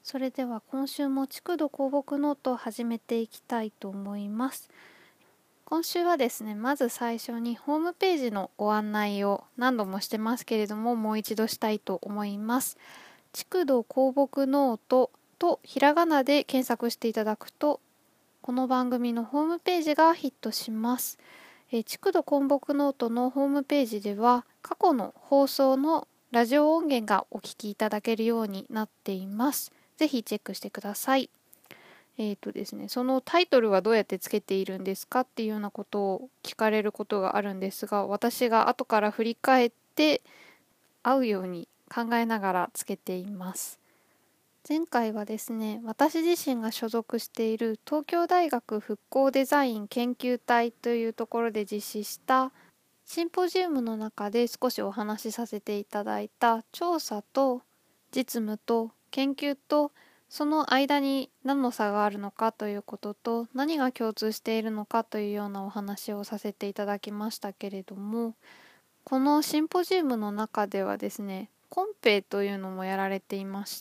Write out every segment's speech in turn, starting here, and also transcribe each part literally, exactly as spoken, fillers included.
それでは今週も築土鉱木ノートを始めていきたいと思います。今週はですね、まず最初にホームページのご案内を何度もしてますけれども、もう一度したいと思います。築土鉱木ノートとひらがなで検索していただくと、この番組のホームページがヒットします。えー、築土鉱木ノートのホームページでは、過去の放送のラジオ音源がお聞きいただけるようになっています。ぜひチェックしてください。えっとですね、そのタイトルはどうやってつけているんですかっていうようなことを聞かれることがあるんですが、私が後から振り返って合うように考えながらつけています。前回はですね、私自身が所属している東京大学復興デザイン研究隊というところで実施したシンポジウムの中で少しお話しさせていただいた調査と実務と研究とその間に何の差があるのかということと何が共通しているのかというようなお話をさせていただきましたけれども、このシンポジウムの中ではですね、コンペというのもやられていまして、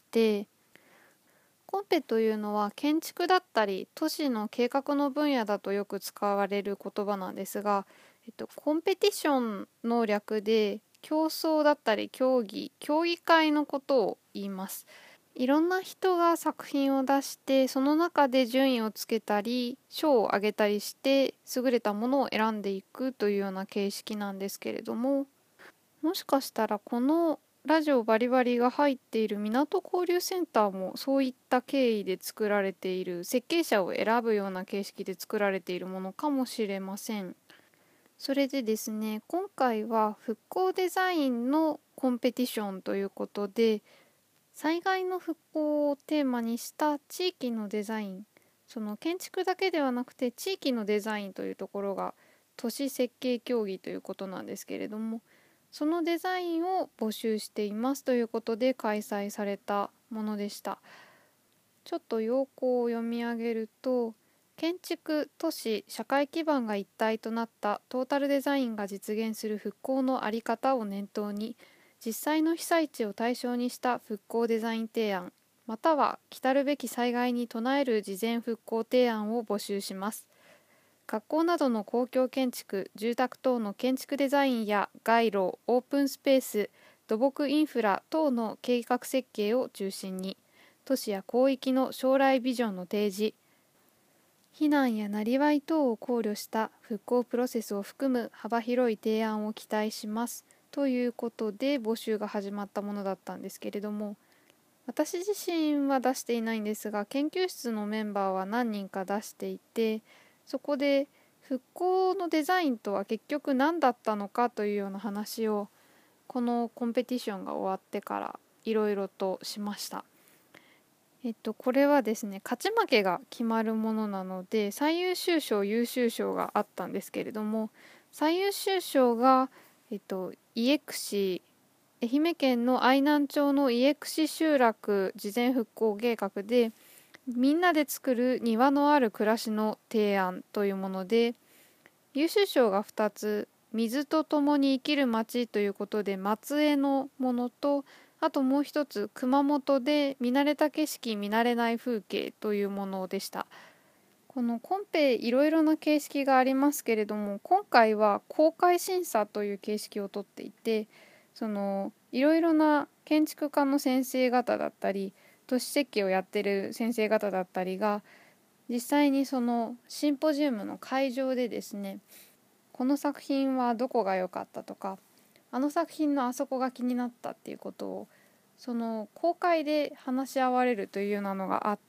コンペというのは建築だったり都市の計画の分野だとよく使われる言葉なんですが、えっと、コンペティションの略で競争だったり競技、競技会のことを言います。いろんな人が作品を出してその中で順位をつけたり賞をあげたりして優れたものを選んでいくというような形式なんですけれども、もしかしたらこのラジオバリバリが入っている港交流センターもそういった経緯で作られている、設計者を選ぶような形式で作られているものかもしれません。それでですね、今回は復興デザインのコンペティションということで、災害の復興をテーマにした地域のデザイン、その建築だけではなくて地域のデザインというところが都市設計競技ということなんですけれども、そのデザインを募集していますということで開催されたものでした。ちょっと要項を読み上げると、建築、都市、社会基盤が一体となったトータルデザインが実現する復興の在り方を念頭に、実際の被災地を対象にした復興デザイン提案、または来たるべき災害に備える事前復興提案を募集します。学校などの公共建築、住宅等の建築デザインや街路、オープンスペース、土木インフラ等の計画設計を中心に、都市や広域の将来ビジョンの提示、避難やなりわい等を考慮した復興プロセスを含む幅広い提案を期待しますということで募集が始まったものだったんですけれども、私自身は出していないんですが、研究室のメンバーは何人か出していて、そこで復興のデザインとは結局何だったのかというような話をこのコンペティションが終わってからいろいろとしました。えっとこれはですね、勝ち負けが決まるものなので最優秀賞優秀賞があったんですけれども、最優秀賞が、えっと、家串愛媛県の愛南町の家串集落事前復興計画で、みんなで作る庭のある暮らしの提案というもので、優秀賞がふたつ、水と共に生きる町ということで松江のものと、あともう一つ熊本で見慣れた景色見慣れない風景というものでした。このコンペいろいろな形式がありますけれども、今回は公開審査という形式をとっていて、そのいろいろな建築家の先生方だったり都市設計をやってる先生方だったりが実際にそのシンポジウムの会場でですね、この作品はどこが良かったとか、あの作品のあそこが気になったっていうことをその公開で話し合われるというようなのがあって、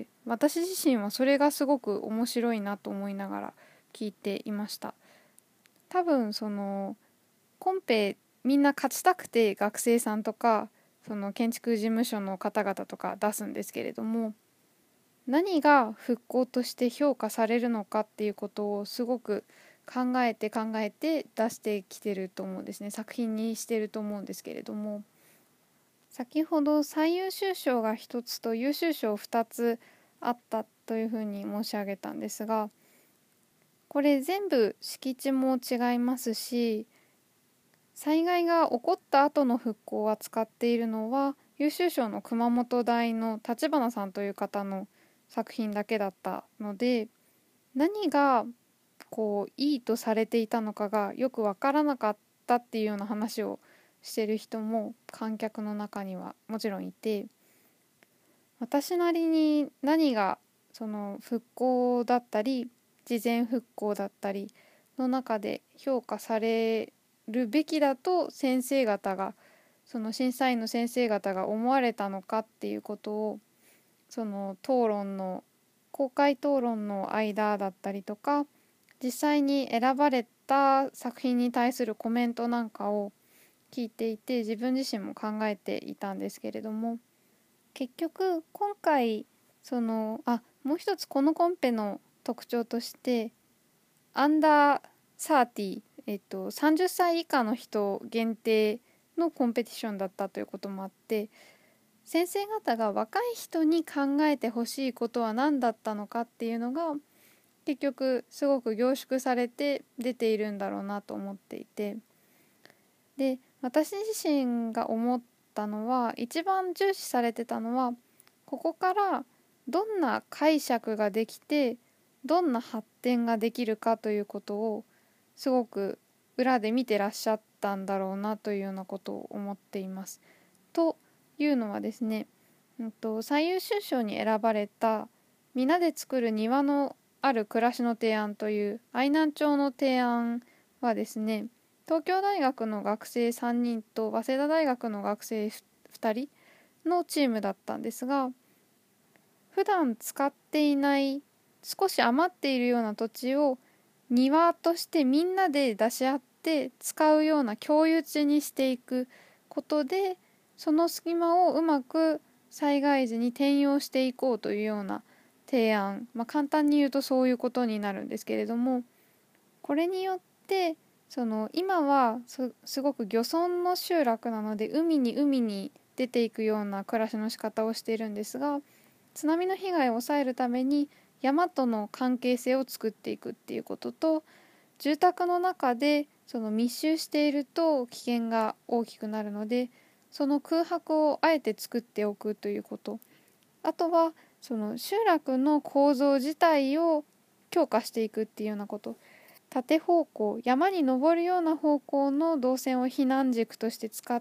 私自身はそれがすごく面白いなと思いながら聞いていました。多分そのコンペみんな勝ちたくて学生さんとかその建築事務所の方々とか出すんですけれども、何が復興として評価されるのかっていうことをすごく考えて考えて出してきてると思うんですね。作品にしてると思うんですけれども、先ほど最優秀賞がひとつと優秀賞ふたつあったというふうに申し上げたんですが、これ全部敷地も違いますし、災害が起こった後の復興を扱っているのは優秀賞の熊本大の立花さんという方の作品だけだったので、何がこういいとされていたのかがよくわからなかったっていうような話をしてる人も観客の中にはもちろんいて、私なりに何がその復興だったり事前復興だったりの中で評価されるべきだと先生方がその審査員の先生方が思われたのかっていうことを、その討論の公開討論の間だったりとか、実際に選ばれた作品に対するコメントなんかを聞いていて、自分自身も考えていたんですけれども、結局今回そのあもう一つこのコンペの特徴として、アンダーサーティー、えっと、さんじゅっさい以下の人限定のコンペティションだったということもあって、先生方が若い人に考えてほしいことは何だったのかっていうのが結局すごく凝縮されて出ているんだろうなと思っていて、で私自身が思ったのは、一番重視されてたのは、ここからどんな解釈ができてどんな発展ができるかということをすごく裏で見てらっしゃったんだろうなというようなことを思っています。というのはですね、うんと、最優秀賞に選ばれたみんなで作る庭のある暮らしの提案という愛南町の提案はですね、東京大学の学生さんにんと早稲田大学の学生ふたりのチームだったんですが、普段使っていない少し余っているような土地を庭としてみんなで出し合って使うような共有地にしていくことで、その隙間をうまく災害時に転用していこうというような提案、まあ、簡単に言うとそういうことになるんですけれども、これによってその今は す, すごく漁村の集落なので海に海に出ていくような暮らしの仕方をしているんですが、津波の被害を抑えるために山との関係性を作っていくっていうことと、住宅の中でその密集していると危険が大きくなるので、その空白をあえて作っておくということ、あとはその集落の構造自体を強化していくっていうようなこと、縦方向、山に登るような方向の動線を避難軸として使って、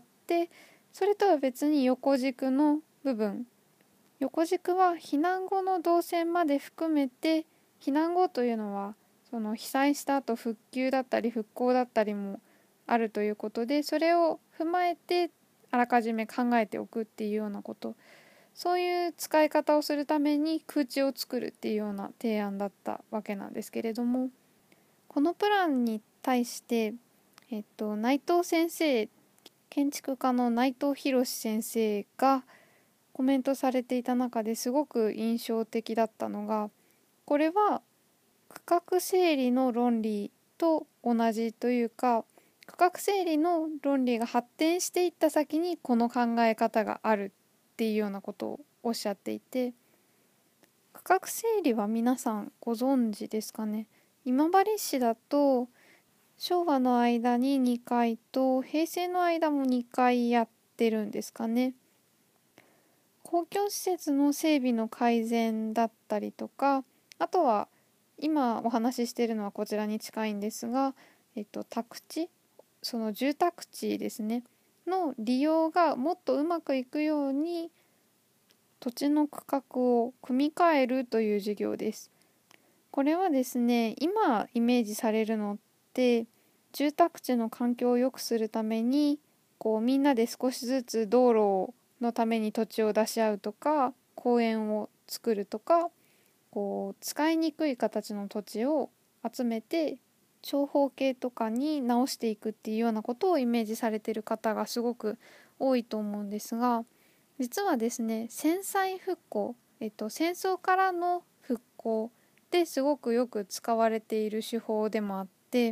それとは別に横軸の部分、横軸は避難後の動線まで含めて、避難後というのはその被災した後復旧だったり復興だったりもあるということで、それを踏まえてあらかじめ考えておくっていうようなこと、そういう使い方をするために空地を作るっていうような提案だったわけなんですけれども、このプランに対して、えっと、内藤先生、建築家の内藤博先生がコメントされていた中ですごく印象的だったのが、これは区画整理の論理と同じというか、区画整理の論理が発展していった先にこの考え方があるっていうようなことをおっしゃっていて、区画整理は皆さんご存知ですかね。今治市だと昭和の間ににかいと平成の間もにかいやってるんですかね。公共施設の整備の改善だったりとか、あとは今お話ししているのはこちらに近いんですが、えっと、宅地、その住宅地ですねの利用がもっとうまくいくように土地の区画を組み替えるという事業です。これはですね、今イメージされるのって住宅地の環境を良くするためにこうみんなで少しずつ道路のために土地を出し合うとか、公園を作るとか、こう使いにくい形の土地を集めて長方形とかに直していくっていうようなことをイメージされている方がすごく多いと思うんですが、実はですね、戦災復興、えっと、戦争からの復興ですごくよく使われている手法でもあって、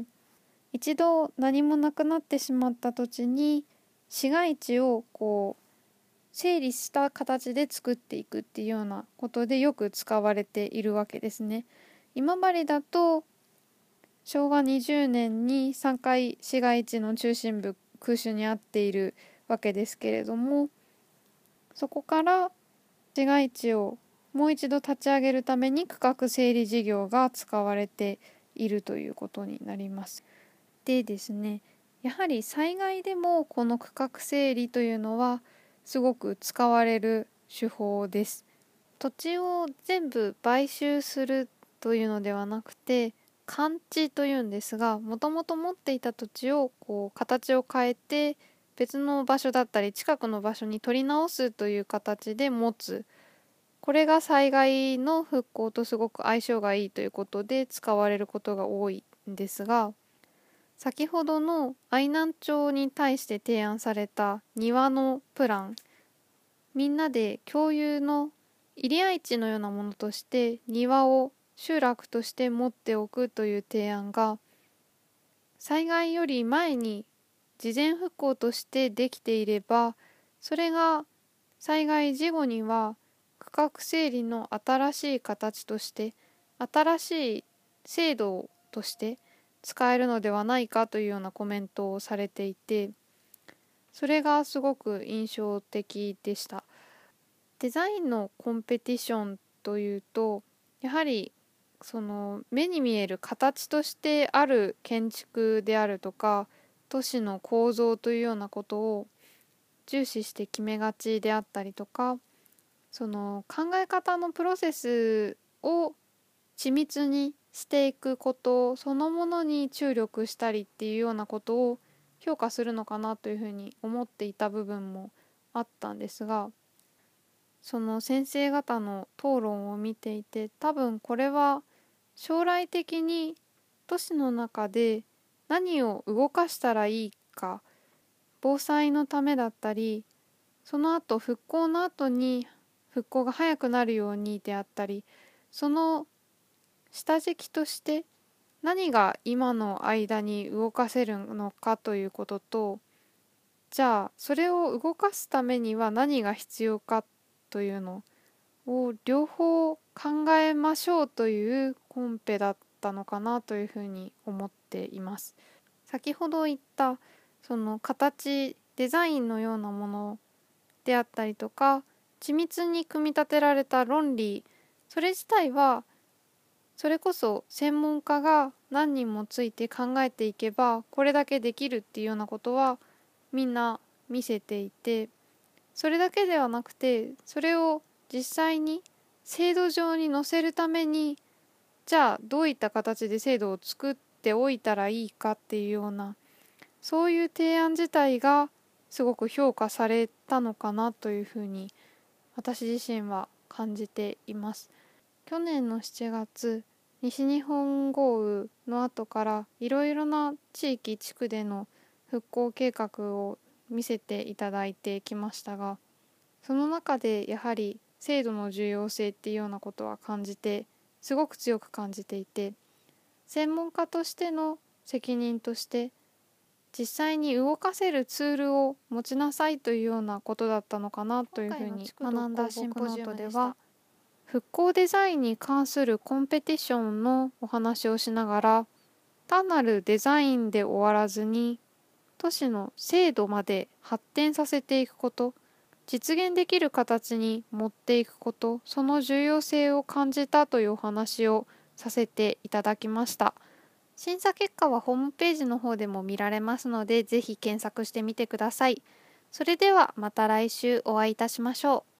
一度何もなくなってしまった土地に市街地をこう整理した形で作っていくっていうようなことでよく使われているわけですね。今治だとしょうわにじゅうねんにさんかい市街地の中心部空襲に遭っているわけですけれども、 そこから市街地をもう一度立ち上げるために区画整理事業が使われているということになります。でですね、やはり災害でもこの区画整理というのはすごく使われる手法です。土地を全部買収するというのではなくて、間地というんですが、もともと持っていた土地をこう形を変えて別の場所だったり近くの場所に取り直すという形で持つ。これが災害の復興とすごく相性がいいということで使われることが多いんですが、先ほどの愛南町に対して提案された庭のプラン、みんなで共有の入り合い地のようなものとして庭を集落として持っておくという提案が、災害より前に事前復興としてできていれば、それが災害事後には区画整理の新しい形として新しい制度として使えるのではないかというようなコメントをされていて、それがすごく印象的でした。デザインのコンペティションというと、やはりその目に見える形としてある建築であるとか都市の構造というようなことを重視して決めがちであったりとか、その考え方のプロセスを緻密にしていくことそのものに注力したりっていうようなことを評価するのかなというふうに思っていた部分もあったんですが、その先生方の討論を見ていて、多分これは将来的に都市の中で何を動かしたらいいか、防災のためだったり、その後復興の後に復興が早くなるようにであったり、その下敷きとして何が今の間に動かせるのかということと、じゃあそれを動かすためには何が必要かというのを両方考えましょうというコンペだったのかなというふうに思っています。先ほど言ったその形デザインのようなものであったりとか、緻密に組み立てられた論理、それ自体はそれこそ専門家が何人もついて考えていけばこれだけできるっていうようなことはみんな見せていて、それだけではなくてそれを実際に制度上に載せるために、じゃあどういった形で制度を作っておいたらいいかっていうような、そういう提案自体がすごく評価されたのかなというふうに私自身は感じています。去年のしちがつ、西日本豪雨の後からいろいろな地域地区での復興計画を見せていただいてきましたが、その中でやはり制度の重要性っていうようなことは感じて、すごく強く感じていて、専門家としての責任として実際に動かせるツールを持ちなさいというようなことだったのかなというふうに学んだシンポジウムでは、復興デザインに関するコンペティションのお話をしながら、単なるデザインで終わらずに都市の制度まで発展させていくこと、実現できる形に持っていくこと、その重要性を感じたというお話をさせていただきました。審査結果はホームページの方でも見られますので、ぜひ検索してみてください。それではまた来週お会いいたしましょう。